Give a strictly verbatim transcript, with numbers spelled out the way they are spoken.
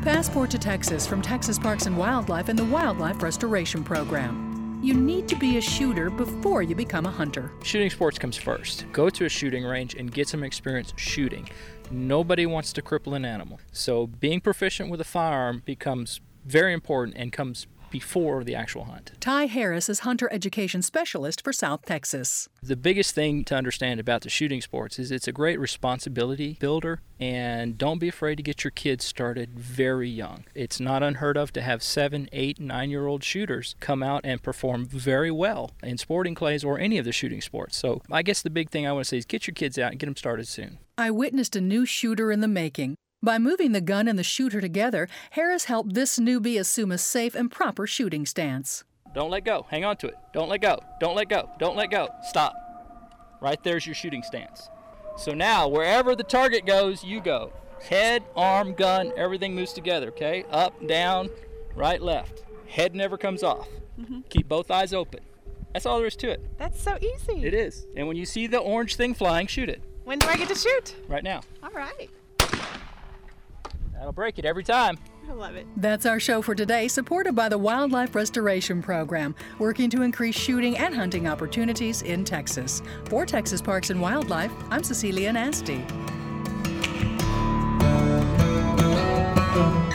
Passport to Texas from Texas Parks and Wildlife and the Wildlife Restoration Program. You need to be a shooter before you become a hunter. Shooting sports comes first. Go to a shooting range and get some experience shooting. Nobody wants to cripple an animal. So being proficient with a firearm becomes very important and comes before the actual hunt. Ty Harris is Hunter Education Specialist for South Texas. The biggest thing to understand about the shooting sports is it's a great responsibility builder, and don't be afraid to get your kids started very young. It's not unheard of to have seven, eight, nine-year-old shooters come out and perform very well in sporting clays or any of the shooting sports. So I guess the big thing I want to say is get your kids out and get them started soon. I witnessed a new shooter in the making. By moving the gun and the shooter together, Harris helped this newbie assume a safe and proper shooting stance. Don't let go. Hang on to it. Don't let go. Don't let go. Don't let go. Stop. Right there's your shooting stance. So now, wherever the target goes, you go. Head, arm, gun, everything moves together, okay? Up, down, right, left. Head never comes off. Mm-hmm. Keep both eyes open. That's all there is to it. That's so easy. It is. And when you see the orange thing flying, shoot it. When do I get to shoot? Right now. All right. That'll break it every time. I love it. That's our show for today, supported by the Wildlife Restoration Program, working to increase shooting and hunting opportunities in Texas. For Texas Parks and Wildlife, I'm Cecilia Nasty.